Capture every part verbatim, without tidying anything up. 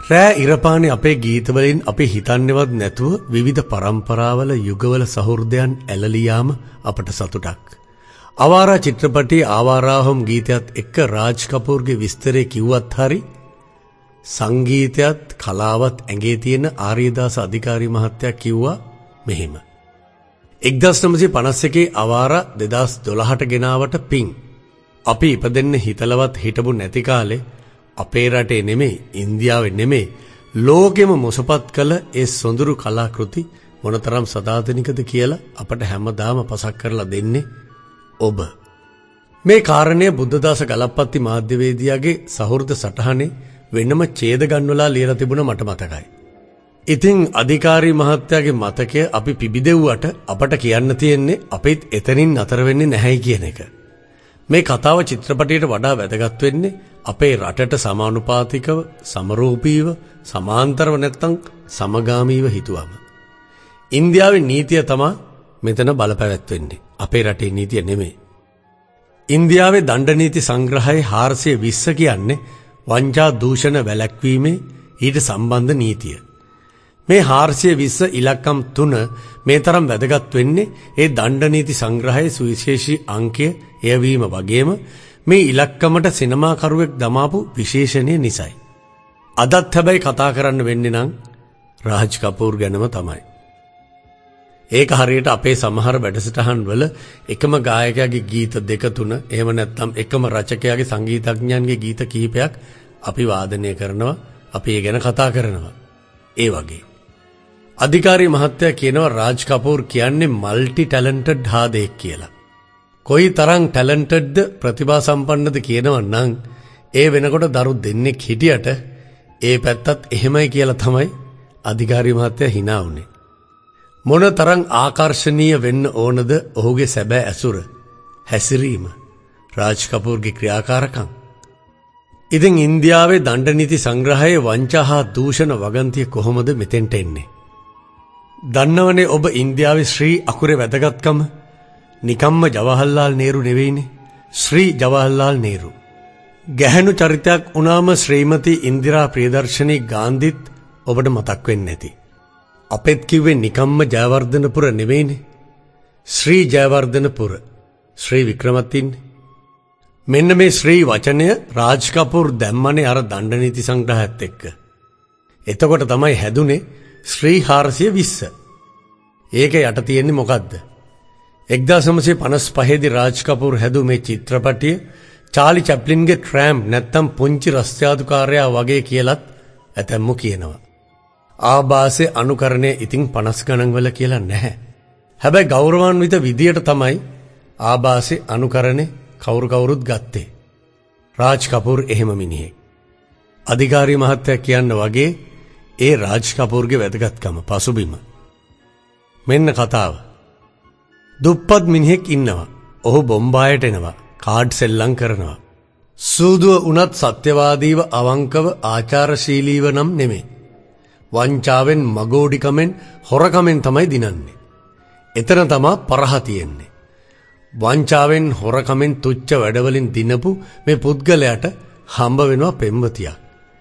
රෑ ඉරපානේ අපේ ගීතවලින් අපි හිතන්නේවත් නැතුව විවිධ පරම්පරාවල යුගවල සහෘදයන් ඇලලියාම අපට සතුටක්. අවාරා චිත්‍රපටයේ ආවාරාහම් ගීතයත් එක්ක රාජ් කපූර්ගේ විස්තරේ කිව්වත් හරි සංගීතයත් කලාවත් ඇඟේ තියෙන ආර්යදාස අධිකාරී මහත්තයා කිව්වා මෙහෙම. එක්දහස් නවසිය පනස් එකේ අවාරා දෙදහස් දොළහට ගෙනාවට පිං. අපි ඉපදෙන්න හිතලවත් හිටපු නැති කාලේ අපේ රටේ නෙමෙයි ඉන්දියාවේ නෙමෙයි ලෝකෙම මොසපත් කළ ඒ සොඳුරු කලාකෘති මොනතරම් සදාතනිකද කියලා අපට හැමදාම පසක් කරලා දෙන්නේ ඔබ. මේ කාරණය බුද්ධදාස ගලප්පත්ති මාධ්‍යවේදියාගේ සහෘද සටහනේ වෙනම ඡේද ගන්වලා ලියලා තිබුණ මට මතකයි. ඉතින් අධිකාරී මහත්තයාගේ මතකය අපි පිබිදෙව්වට අපට කියන්න තියෙන්නේ අපිත් එතනින් නතර වෙන්නේ නැහැයි කියන එක. මේ කතාව චිත්‍රපටයට වඩා වැදගත් වෙන්නේ අපේ රටට සමානුපාතිකව, සමරූපීව, සමාන්තරව නැත්තම් සමගාමීව හිතුවම. ඉන්දියාවේ නීතිය තමයි මෙතන බලපැවැත්වෙන්නේ. අපේ රටේ නීතිය නෙමෙයි. ඉන්දියාවේ දණ්ඩ නීති සංග්‍රහයේ හාරසිය විස්ස කියන්නේ වංචා දූෂණ වැළැක්වීමේ ඊට සම්බන්ධ නීතිය. මේ හාරසිය විස්ස ඉලක්කම් තුන මේ තරම් වැදගත් වෙන්නේ ඒ දණ්ඩ නීති සංග්‍රහයේ සුවිශේෂී අංකය එයවීම වගේම මේ ඉලක්කමට සිනමාකරුවෙක් දමාපු විශේෂණය නිසයි. අදත් හැබැයි කතා කරන්න වෙන්නේ නම් රාජ් කපූර් ගැනම තමයි. ඒක හරියට අපේ සමහර වැඩසටහන් වල එකම ගායකයාගේ ගීත දෙක තුන එහෙම නැත්නම් එකම රචකයාගේ සංගීතඥයන්ගේ ගීත කිහිපයක් අපි වාදනය කරනවා, අපි ඒ ගැන කතා කරනවා. ඒ වගේ. අධිකාරී මහත්තයා කියනවා රාජ් කපූර් කියන්නේ මල්ටි ටැලන්ටඩ් හාදෙක් කියලා. කොයි තරම් ටැලන්ටඩ්ද ප්‍රතිභා සම්පන්නද කියනවා නම් ඒ වෙනකොට දරු දෙන්නෙක් හිටියට ඒ පැත්තත් එහෙමයි කියලා තමයි අධිකාරී මහත්තයා hina වුනේ. මොන තරම් ආකර්ශනීය වෙන්න ඕනද ඔහුගේ සැබෑ ඇසුර, හැසිරීම, රාජ් කපූර්ගේ ක්‍රියාකාරකම්. ඉතින් ඉන්දියාවේ දණ්ඩ නීති සංග්‍රහයේ වංචා හා දූෂණ වගන්තිය කොහොමද මෙතෙන්ට එන්නේ? දන්නවනේ ඔබ ඉන්දියාවේ ශ්‍රී අකුරේ වැදගත්කම? නිකම්ම ජවහර්ලාල් නේරු නෙවෙයිනේ. ශ්‍රී ජවහර්ලාල් නේරු. ගැහැණු චරිතයක් වුණාම ශ්‍රීමති ඉන්දිරා ප්‍රියදර්ශනී ගාන්ධිත් ඔබට මතක් වෙන්නේ නැති. අපෙත් කිව්වේ නිකම්ම ජයවර්ධනපුර නෙවෙයිනේ. ශ්‍රී ජයවර්ධනපුර. ශ්‍රී වික්‍රමතින්නේ. මෙන්න මේ ශ්‍රී වචනය රාජ් කපූර් දැම්මනේ අර දණ්ඩ නීති සංග්‍රහයත් එක්ක. එතකොට තමයි හැදුනේ ශ්‍රී හාරසිය විස්ස. ඒක යට තියෙන්නේ මොකද්ද? එක්දාස් නවසිය පනස් පහේ දී රාජ් කපූර් හැදු මේ චිත්‍රපටිය චාලි චැප්ලින්ගේ ට්‍රෑම්ප් නැත්තම් පුංචි රස්තියාදුකාරයා වගේ කියලත් ඇතැම්මු කියනවා. ආభాසයේ අනුකරණය ඉතින් පනස් ගණන් වල කියලා නැහැ. හැබැයි ගෞරවාන්විත විදියට තමයි ආభాසයේ අනුකරණය කවුරු කවුරුත් ගත්තේ. රාජ් කපූර් එහෙම මිනිහෙක්. අධිකාරී මහත්තයා කියන්න වගේ ඒ රාජ් කපූර්ගේ වැදගත්කම පසුබිම. මෙන්න කතාව. දුප්පත් මිනිහෙක් ඉන්නවා. ඔහු බොම්බායට එනවා. කාඩ් සෙල්ලම් කරනවා. සූදුව උනත් සත්‍යවාදීව අවංකව ආචාරශීලීව නම් නෙමෙයි. වංචාවෙන් මගෝඩිකමෙන් හොරකමෙන් තමයි දිනන්නේ. එතන තමා පරහ තියෙන්නේ. වංචාවෙන් හොරකමෙන් තුච්ච වැඩවලින් දිනපු මේ පුද්ගලයාට හම්බ වෙනවා පෙම්වතියක්.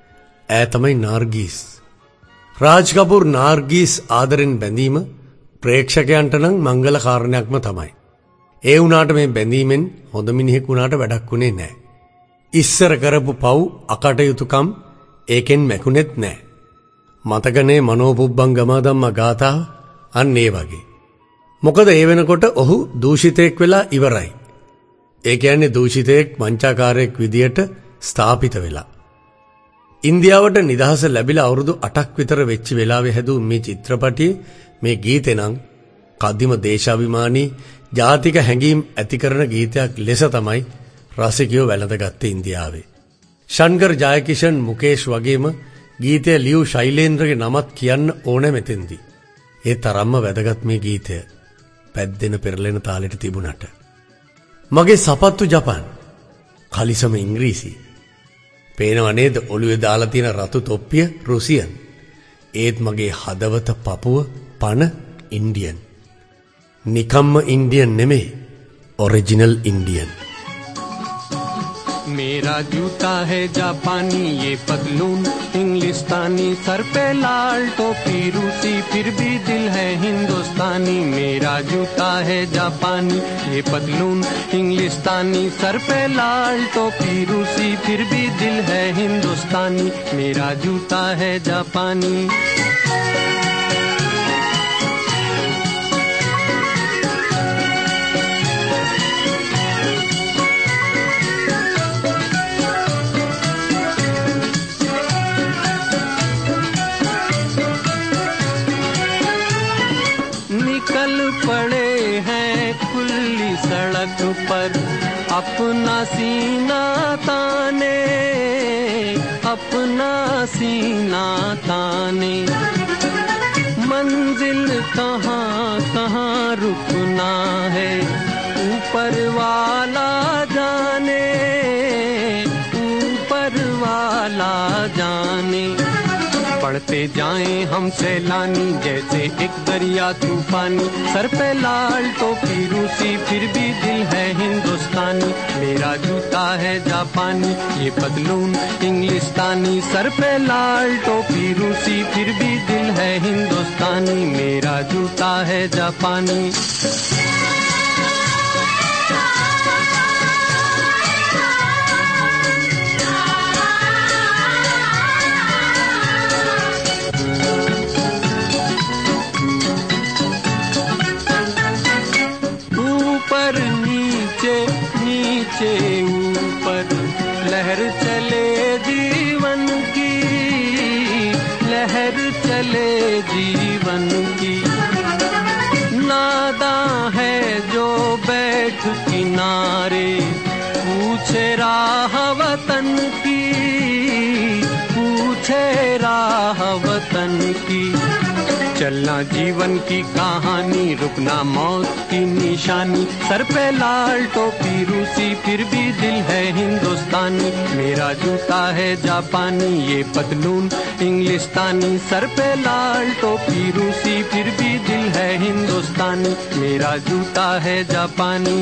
ඈ තමයි නාර්ගීස්. රාජ් කපූර් නාර්ගීස් ආදරෙන් බැඳීම ප්‍රේක්ෂකයන්ට නම් මංගල කාරණයක්ම තමයි. ඒ වුණාට මේ බැඳීමෙන් හොඳ මිනිහෙක් වුණාට වැඩක් වුණේ නැහැ. ඉස්සර කරපු පව් අකටයුතුකම් ඒකෙන් මැකුණෙත් නැහැ. මතකනේ මනෝපුබ්බංගමා ධම්මා ගාථාව අන්න ඒ වගේ. මොකද ඒ වෙනකොට ඔහු දූෂිතයෙක් වෙලා ඉවරයි. ඒ කියන්නේ දූෂිතයෙක් වංචාකාරයෙක් විදියට ස්ථාපිත වෙලා. ඉන්දියාවට නිදහස ලැබිලා අවුරුදු අටක් විතර වෙච්ච වෙලාවේ හැදූ මේ චිත්‍රපටියේ මේ ගීතේ නම් කදිම දේශාභිමානී ජාතික හැඟීම් ඇති කරන ගීතයක් ලෙස තමයි රසිකයෝ වැළඳගත්තේ ඉන්දියාවේ. ශන්කර් ජයකිෂන් මුකේෂ් වගේම ගීතය ලියු ශෛලේන්ද්‍රගේ නමත් කියන්න ඕන මෙතෙන්දී. ඒ තරම්ම වැදගත් මේ ගීතය පැද්දෙන පෙරලෙන තාලෙට තිබුණට. මගේ සපත්තු ජපන්, කලිසම ඉංග්‍රීසි. පේනව නේද ඔළුවේ දාලා තියෙන රතු තොප්පිය රුසියන්. ඒත් මගේ හදවත පපුව පන ඉන්දියන්. නිකම්ම ඉන්දියන් නෙමෙයි, ඔරිජිනල් ඉන්දියන්. मेरा जूता है जापानी, ये पतलून इंग्लिश इंग्लिस्तानी, सर पे लाल टोपी रूसी, फिर भी दिल है हिंदुस्तानी, मेरा जूता है जापानी, ये पतलून इंग्लिस्तानी, सर पे लाल टोपी रूसी, फिर भी दिल है हिंदुस्तानी, मेरा जूता है जापानी। निकल पड़े हैं खुली सड़क पर, अपना सीना ताने, अपना सीना ताने, मंजिल कहाँ कहाँ रुकना है, ऊपर वाला जाने, ऊपर वाला जाने। बढ़ते जाएं हम सैलानी जैसे एक दरिया तूफानी, सर पे लाल टोपी रूसी, फिर भी दिल है हिंदुस्तानी, मेरा जूता है जापानी, ये पतलून इंग्लिस्तानी, सर पे लाल टोपी रूसी, फिर भी दिल है हिंदुस्तानी, मेरा जूता है जापानी। नीचे ऊपर लहर चले जीवन की, लहर चले जीवन की, नादां है जो बैठ किनारे, पूछे राह वतन की, पूछे राह वतन की। चलना जीवन की कहानी, रुकना मौत की निशानी, सर पे लाल टोपी रूसी, फिर भी दिल है हिंदुस्तानी, मेरा जूता है जापानी, ये पतलून इंग्लिस्तानी, सर पे लाल टोपी रूसी, फिर भी दिल है हिंदुस्तानी, मेरा जूता है जापानी।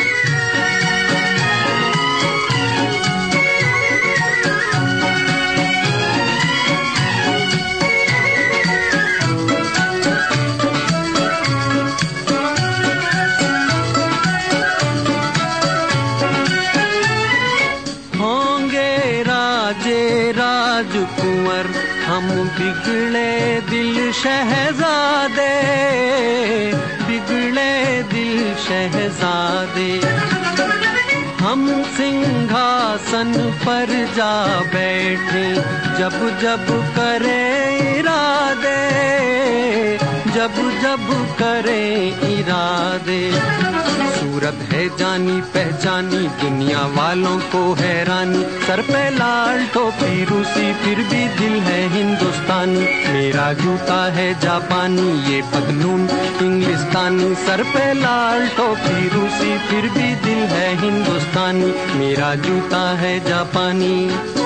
राजकुंवर हम बिगड़े दिल शहजादे, बिगड़े दिल शहजादे, हम सिंहासन पर जा बैठे, जब जब करे इरादे, जब जब करे इरादे। सूरत है जानी पहचानी, दुनिया वालों को हैरानी, सर पे लाल टोपी रूसी, फिर भी दिल है हिंदुस्तानी, मेरा जूता है जापानी, ये पतलून इंग्लिस्तानी, सर पे लाल टोपी रूसी, फिर भी दिल है हिंदुस्तानी, मेरा जूता है जापानी।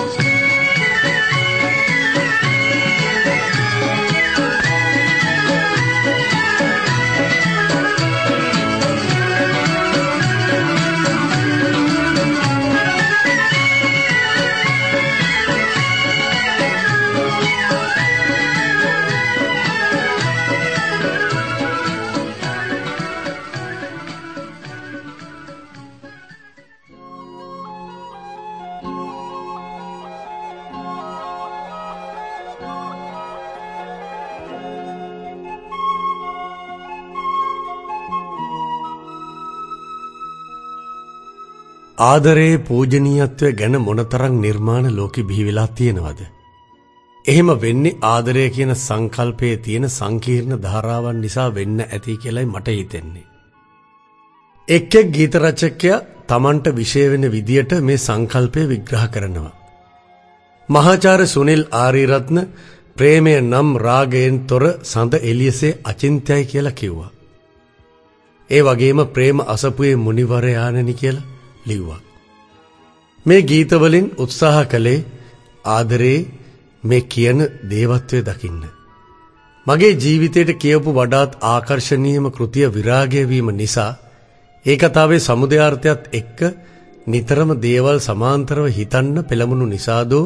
ආදරයේ පූජනීයත්වය ගැන මොනතරම් නිර්මාණ ලෝකෙ බිහි වෙලා තියෙනවද? එහෙම වෙන්නේ ආදරය කියන සංකල්පයේ තියෙන සංකීර්ණ ධාරාවන් නිසා වෙන්න ඇති කියලායි මට හිතෙන්නේ. එක් එක් ගීත රචකයා තමන්ට විශේෂ වෙන විදියට මේ සංකල්පය විග්‍රහ කරනවා. මහාචාර්ය සුනිල් ආරියරත්න ප්‍රේමය නම් රාගයෙන් තොර සඳ එළියසේ අචින්ත්‍යයි කියලා කිව්වා. ඒ වගේම ප්‍රේම අසපුවේ මුනිවරයාණනි කියලා ලිව්වා. මේ ගීතවලින් උත්සාහ කළේ ආදරේ මේ කියන දේවත්වය දකින්න. මගේ ජීවිතයට කියවපු වඩාත් ආකර්ශනීයම කෘතිය විරාගය වීම නිසා ඒ කතාවේ සමුදයාර්ථයත් එක්ක නිතරම දේවල් සමාන්තරව හිතන්න පෙළඹුණු නිසාදෝ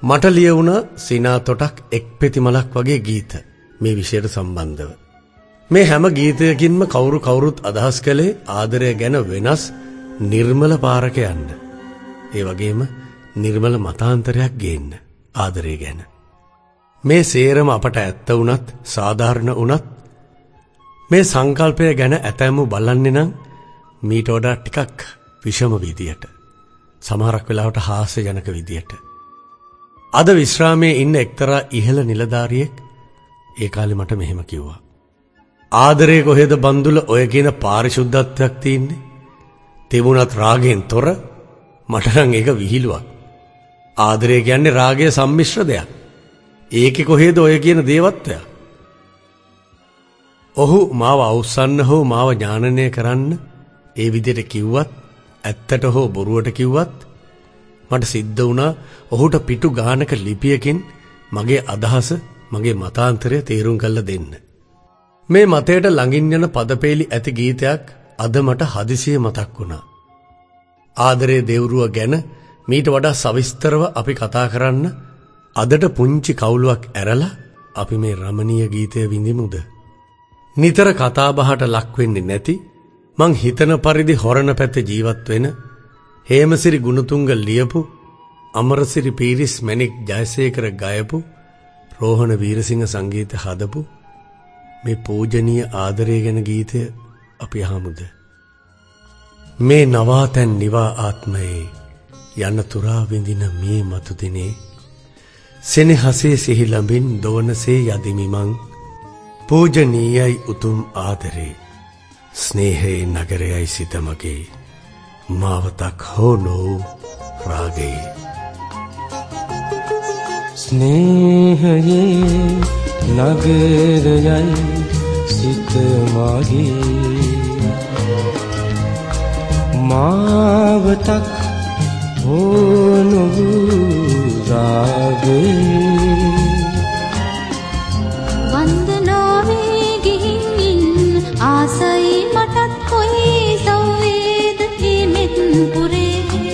මට ලියවුණ සීනා තොටක් එක් පෙතිමලක් වගේ ගීත මේ විෂයට සම්බන්ධව. මේ හැම ගීතයකින්ම කවුරු කවුරුත් අදහස් කළේ ආදරය ගැන වෙනස් නිර්මල පාරක යන්න. ඒ වගේම නිර්මල මතාන්තරයක් ගේන්න ආදරය ගැන. මේ සේරම අපට ඇත්ත වුණත් සාධාරණ වුණත් මේ සංකල්පය ගැන ඇතැම්මු බලන්නේ නම් මීට වඩා ටිකක් විෂම විදියට. සමහරක් වෙලාවට හාස්‍යජනක විදියට. අද විශ්‍රාමයේ ඉන්න එක්තරා ඉහළ නිලධාරියෙක් ඒ කාලේ මට මෙහෙම කිව්වා. ආදරේ කොහෙද බන්දුල ඔය කියන පාරිශුද්ධත්වයක් තියෙන්නේ? තිබුණත් රාගයෙන් තොර මට නම් ඒක විහිළුවක්. ආදරය කියන්නේ රාගය සම්මිශ්‍ර දෙයක්. ඒකේ කොහෙද ඔය කියන දේවත්වය? ඔහු මාව අවසන්න හෝ මාව ඥානනය කරන්න ඒ විදිහට කිව්වත් ඇත්තට හෝ බොරුවට කිව්වත් මට සිද්ධ වුණා ඔහුට පිටු ගානක ලිපියකින් මගේ අදහස මගේ මතාන්තරය තේරුම් කරලා දෙන්න. මේ මතයට ළඟින් යන පදපේලි ඇති ගීතයක් අද මට හදිසියෙ මතක් වුණා. ආදරේ දෙවුරුව ගැන මීට වඩා සවිස්තරව අපි කතා කරන්න අදට පුංචි කවුලුවක් ඇරලා අපි මේ රමණීය ගීතය විඳිමුද? නිතර කතාබහට ලක් වෙන්නේ නැති මං හිතන පරිදි හොරණ පැත්තේ ජීවත් වෙන හේමසිරි ගුණතුංග ලියපු අමරසිරි පීරිස් මැණික් ජයසේකර ගයපු රෝහණ වීරසිංහ සංගීත හදපු මේ පූජනීය ආදරය ගැන ගීතය අපි අහමුද? මේ නවාතැන් නිවා ආත්මයේ යන තුරා විඳින මේ මතු දිනේ සෙනෙහසේ සිහි ලඹින් දෝනසේ යදිමි මං පූජනීයයි උතුම් ආදරේ ස්නේහයේ නගරයයි සිත මගේ මාවතක් හෝ නොවූ රාගයේ ස්නේහයේ නගරයයි සිත මගේ මාවතක් හෝ නොවූ රාගයේ වන්දනාවේ ගිහින් ආසයි මටත් කොයි සෞවේද හිමෙත් පුරේ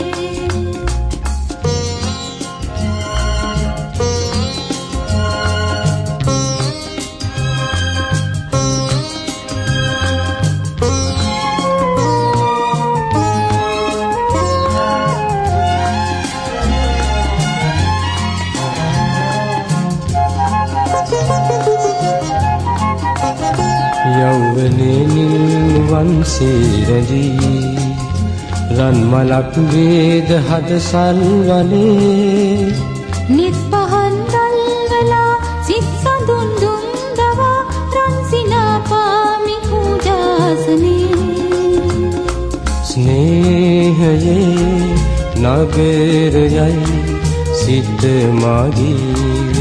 වන්සීරදී රන් මලක් වේද හද සල්වනේ නිත් පහන් දල්වලා සිත් සඳුන් දුම් දවා රන් සිනා පාමි පූජාසනේ ස්නේහයේ නගරයයි සිත මගේ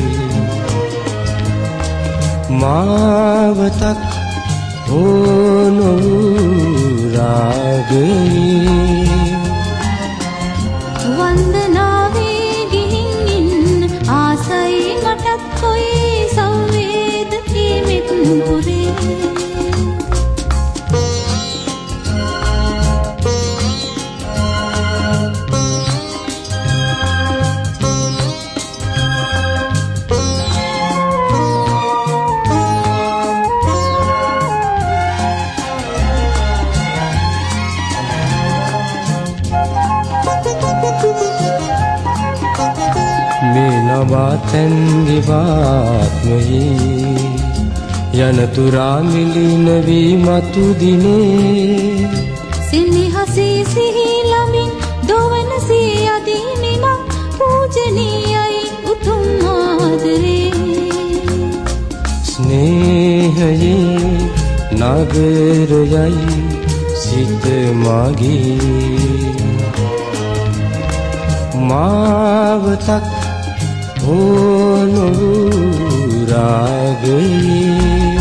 මාවතක් හෝ නොවූ රාගයේ වන්දනාවේ ගිහින් ආසයි මටත් කොයි සෞවේද හිමෙත් පුරේ නවාතැන් දිවාත්මයේ යන තුරා මිලින වී මතු දිනේ සෙනෙහසේ සිහි ලමින් දොවනසේ යදිමි මං පූජනීයයි උතුම් ආදරේ ස්නේහයේ නගරයයි සිත මගේ මාවතක් හෝ නොවූ රාගයේ